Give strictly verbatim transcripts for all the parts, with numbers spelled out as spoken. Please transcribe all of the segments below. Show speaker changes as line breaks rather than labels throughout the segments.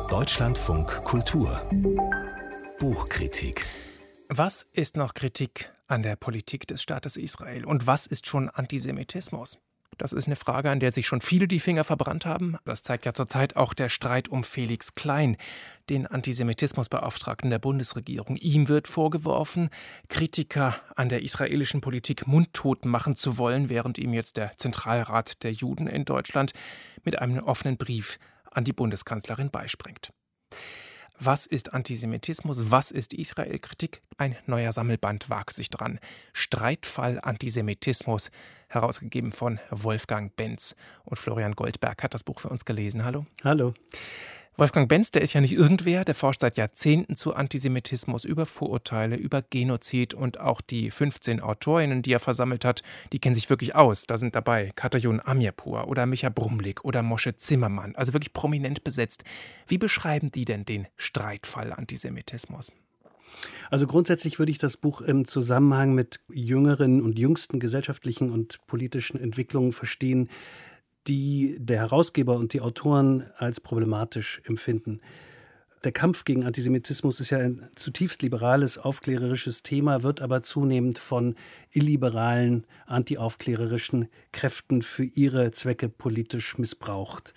Deutschlandfunk Kultur Buchkritik.
Was ist noch Kritik an der Politik des Staates Israel und was ist schon Antisemitismus? Das ist eine Frage, an der sich schon viele die Finger verbrannt haben. Das zeigt ja zurzeit auch der Streit um Felix Klein, den Antisemitismusbeauftragten der Bundesregierung. Ihm wird vorgeworfen, Kritiker an der israelischen Politik mundtot machen zu wollen, während ihm jetzt der Zentralrat der Juden in Deutschland mit einem offenen Brief an die Bundeskanzlerin beispringt. Was ist Antisemitismus? Was ist Israel-Kritik? Ein neuer Sammelband wagt sich dran. Streitfall Antisemitismus, herausgegeben von Wolfgang Benz. Und Florian Goldberg hat das Buch für uns gelesen. Hallo.
Hallo.
Wolfgang Benz, der ist ja nicht irgendwer, der forscht seit Jahrzehnten zu Antisemitismus, über Vorurteile, über Genozid und auch die fünfzehn Autorinnen, die er versammelt hat, die kennen sich wirklich aus. Da sind dabei Katerjun Amirpour oder Micha Brumlik oder Moshe Zimmermann, also wirklich prominent besetzt. Wie beschreiben die denn den Streitfall Antisemitismus?
Also grundsätzlich würde ich das Buch im Zusammenhang mit jüngeren und jüngsten gesellschaftlichen und politischen Entwicklungen verstehen, die der Herausgeber und die Autoren als problematisch empfinden. Der Kampf gegen Antisemitismus ist ja ein zutiefst liberales, aufklärerisches Thema, wird aber zunehmend von illiberalen, antiaufklärerischen Kräften für ihre Zwecke politisch missbraucht.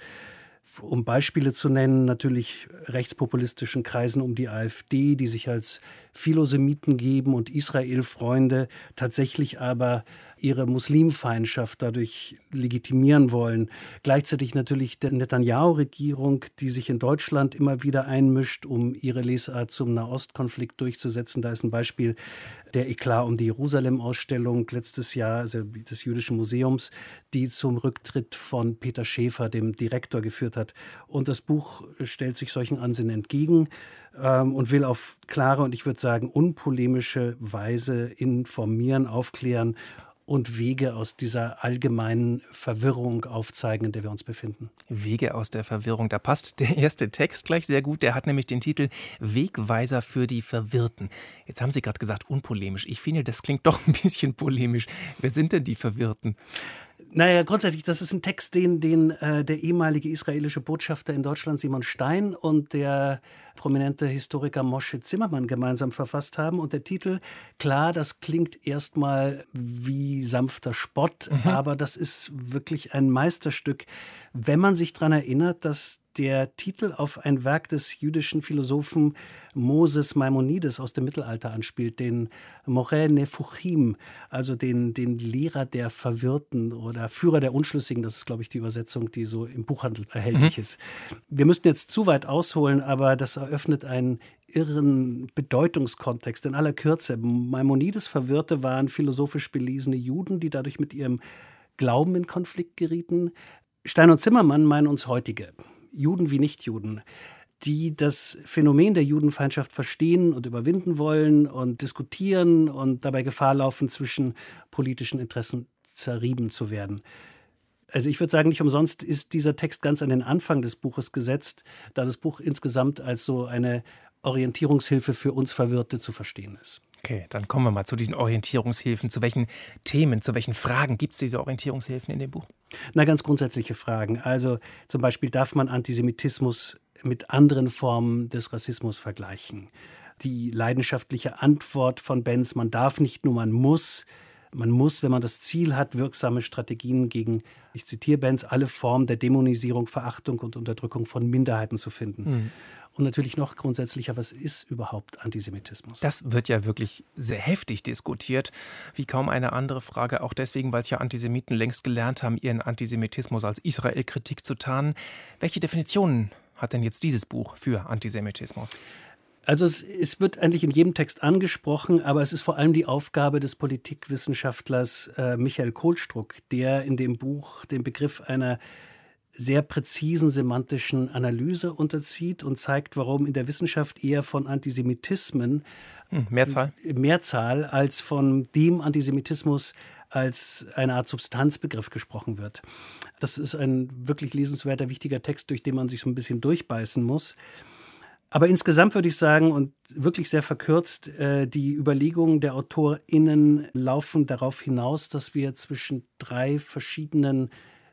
Um Beispiele zu nennen, natürlich rechtspopulistischen Kreisen um die AfD, die sich als Philosemiten geben und Israel-Freunde, tatsächlich aber ihre Muslimfeindschaft dadurch legitimieren wollen. Gleichzeitig natürlich der Netanyahu-Regierung, die sich in Deutschland immer wieder einmischt, um ihre Lesart zum Nahostkonflikt durchzusetzen. Da ist ein Beispiel der Eklat um die Jerusalem-Ausstellung letztes Jahr, also des Jüdischen Museums, die zum Rücktritt von Peter Schäfer, dem Direktor, geführt hat. Und das Buch stellt sich solchen Ansinnen entgegen ähm, und will auf klare und ich würde sagen unpolemische Weise informieren, aufklären und Wege aus dieser allgemeinen Verwirrung aufzeigen, in der wir uns befinden.
Wege aus der Verwirrung, da passt der erste Text gleich sehr gut. Der hat nämlich den Titel Wegweiser für die Verwirrten. Jetzt haben Sie gerade gesagt, unpolemisch. Ich finde, das klingt doch ein bisschen polemisch. Wer sind denn die Verwirrten?
Naja, grundsätzlich, das ist ein Text, den, den äh, der ehemalige israelische Botschafter in Deutschland, Simon Stein, und der prominente Historiker Moshe Zimmermann gemeinsam verfasst haben. Und der Titel, klar, das klingt erstmal wie sanfter Spott, mhm. aber das ist wirklich ein Meisterstück, wenn man sich daran erinnert, dass der Titel auf ein Werk des jüdischen Philosophen Moses Maimonides aus dem Mittelalter anspielt, den Moreh Nefuchim, also den, den Lehrer der Verwirrten oder Führer der Unschlüssigen. Das ist, glaube ich, die Übersetzung, die so im Buchhandel erhältlich mhm. ist. Wir müssten jetzt zu weit ausholen, aber das eröffnet einen irren Bedeutungskontext in aller Kürze. Maimonides Verwirrte waren philosophisch belesene Juden, die dadurch mit ihrem Glauben in Konflikt gerieten. Stein und Zimmermann meinen uns heutige Juden wie Nichtjuden, die das Phänomen der Judenfeindschaft verstehen und überwinden wollen und diskutieren und dabei Gefahr laufen, zwischen politischen Interessen zerrieben zu werden. Also ich würde sagen, nicht umsonst ist dieser Text ganz an den Anfang des Buches gesetzt, da das Buch insgesamt als so eine Orientierungshilfe für uns Verwirrte zu verstehen ist.
Okay, dann kommen wir mal zu diesen Orientierungshilfen. Zu welchen Themen, zu welchen Fragen gibt es diese Orientierungshilfen in dem Buch?
Na, ganz grundsätzliche Fragen. Also zum Beispiel, darf man Antisemitismus mit anderen Formen des Rassismus vergleichen? Die leidenschaftliche Antwort von Benz, man darf nicht, nur man muss. Man muss, wenn man das Ziel hat, wirksame Strategien gegen, ich zitiere Benz, alle Formen der Dämonisierung, Verachtung und Unterdrückung von Minderheiten zu finden. Mhm. Und natürlich noch grundsätzlicher, was ist überhaupt Antisemitismus?
Das wird ja wirklich sehr heftig diskutiert, wie kaum eine andere Frage. Auch deswegen, weil es ja Antisemiten längst gelernt haben, ihren Antisemitismus als Israel-Kritik zu tarnen. Welche Definitionen hat denn jetzt dieses Buch für Antisemitismus?
Also es, es wird eigentlich in jedem Text angesprochen, aber es ist vor allem die Aufgabe des Politikwissenschaftlers äh, Michael Kohlstruck, der in dem Buch den Begriff einer sehr präzisen semantischen Analyse unterzieht und zeigt, warum in der Wissenschaft eher von Antisemitismen
hm, Mehrzahl.
Mehrzahl als von dem Antisemitismus als eine Art Substanzbegriff gesprochen wird. Das ist ein wirklich lesenswerter, wichtiger Text, durch den man sich so ein bisschen durchbeißen muss. Aber insgesamt würde ich sagen, und wirklich sehr verkürzt, äh, die Überlegungen der AutorInnen laufen darauf hinaus, dass wir zwischen drei verschiedenen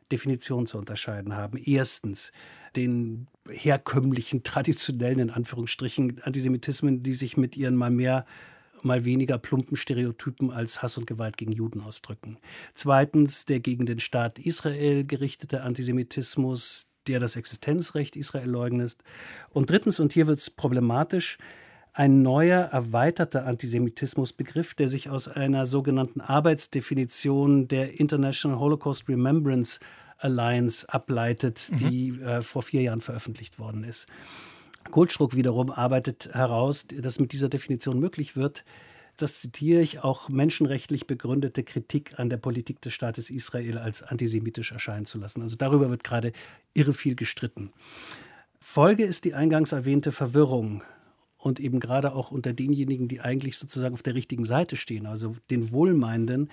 Definitionen zu unterscheiden haben. Erstens den herkömmlichen, traditionellen, in Anführungsstrichen, Antisemitismen, die sich mit ihren mal mehr, mal weniger plumpen Stereotypen als Hass und Gewalt gegen Juden ausdrücken. Zweitens der gegen den Staat Israel gerichtete Antisemitismus, der das Existenzrecht Israel leugnet. Und drittens, und hier wird es problematisch, ein neuer, erweiterter Antisemitismusbegriff, der sich aus einer sogenannten Arbeitsdefinition der International Holocaust Remembrance Alliance ableitet, die mhm. äh, vor vier Jahren veröffentlicht worden ist. Goldstruck wiederum arbeitet heraus, dass mit dieser Definition möglich wird, das zitiere ich, auch menschenrechtlich begründete Kritik an der Politik des Staates Israel als antisemitisch erscheinen zu lassen. Also darüber wird gerade irre viel gestritten. Folge ist die eingangs erwähnte Verwirrung und eben gerade auch unter denjenigen, die eigentlich sozusagen auf der richtigen Seite stehen, also den Wohlmeinenden,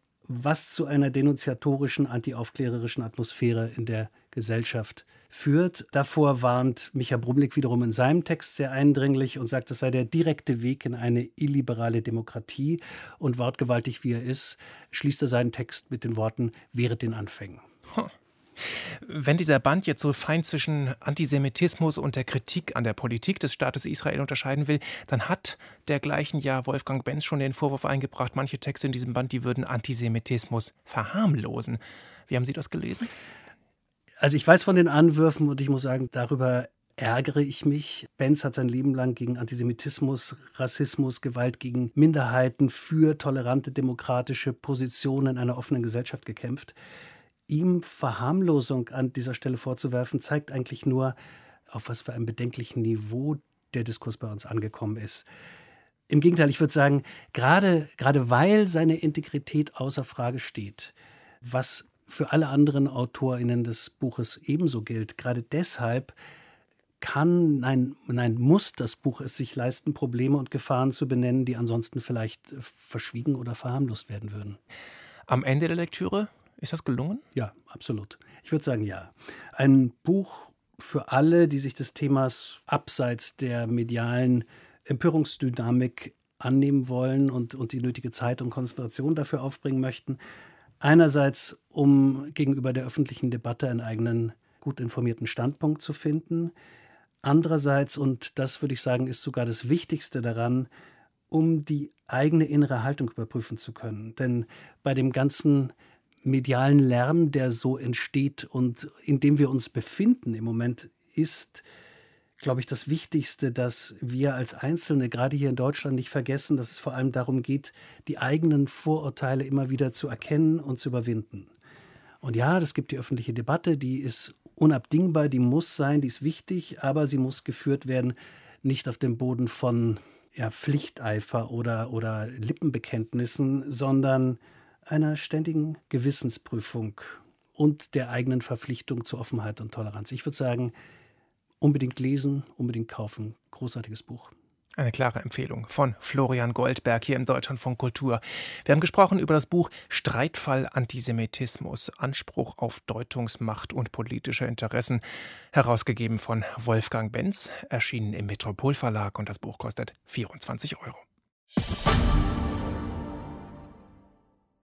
was zu einer denunziatorischen, antiaufklärerischen Atmosphäre in der Gesellschaft führt. Davor warnt Micha Brumlik wiederum in seinem Text sehr eindringlich und sagt, es sei der direkte Weg in eine illiberale Demokratie. Und wortgewaltig wie er ist, schließt er seinen Text mit den Worten „Wehret den Anfängen“.
Hm. Wenn dieser Band jetzt so fein zwischen Antisemitismus und der Kritik an der Politik des Staates Israel unterscheiden will, dann hat dergleichen ja Wolfgang Benz schon den Vorwurf eingebracht, manche Texte in diesem Band, die würden Antisemitismus verharmlosen. Wie haben Sie das gelesen?
Also ich weiß von den Anwürfen und ich muss sagen, darüber ärgere ich mich. Benz hat sein Leben lang gegen Antisemitismus, Rassismus, Gewalt gegen Minderheiten, für tolerante demokratische Positionen in einer offenen Gesellschaft gekämpft. Ihm Verharmlosung an dieser Stelle vorzuwerfen, zeigt eigentlich nur, auf was für einem bedenklichen Niveau der Diskurs bei uns angekommen ist. Im Gegenteil, ich würde sagen, gerade, gerade weil seine Integrität außer Frage steht, was für alle anderen AutorInnen des Buches ebenso gilt, gerade deshalb kann, nein, nein, muss das Buch es sich leisten, Probleme und Gefahren zu benennen, die ansonsten vielleicht verschwiegen oder verharmlost werden würden.
Am Ende der Lektüre? Ist das gelungen?
Ja, absolut. Ich würde sagen, ja. Ein Buch für alle, die sich des Themas abseits der medialen Empörungsdynamik annehmen wollen und, und die nötige Zeit und Konzentration dafür aufbringen möchten. Einerseits, um gegenüber der öffentlichen Debatte einen eigenen, gut informierten Standpunkt zu finden. Andererseits, und das würde ich sagen, ist sogar das Wichtigste daran, um die eigene innere Haltung überprüfen zu können. Denn bei dem ganzen medialen Lärm, der so entsteht und in dem wir uns befinden im Moment, ist, glaube ich, das Wichtigste, dass wir als Einzelne, gerade hier in Deutschland, nicht vergessen, dass es vor allem darum geht, die eigenen Vorurteile immer wieder zu erkennen und zu überwinden. Und ja, es gibt die öffentliche Debatte, die ist unabdingbar, die muss sein, die ist wichtig, aber sie muss geführt werden, nicht auf dem Boden von ja, Pflichteifer oder, oder Lippenbekenntnissen, sondern einer ständigen Gewissensprüfung und der eigenen Verpflichtung zur Offenheit und Toleranz. Ich würde sagen, unbedingt lesen, unbedingt kaufen. Großartiges Buch.
Eine klare Empfehlung von Florian Goldberg hier im Deutschlandfunk Kultur. Wir haben gesprochen über das Buch Streitfall Antisemitismus, Anspruch auf Deutungsmacht und politische Interessen, herausgegeben von Wolfgang Benz, erschienen im Metropol Verlag, und das Buch kostet vierundzwanzig Euro.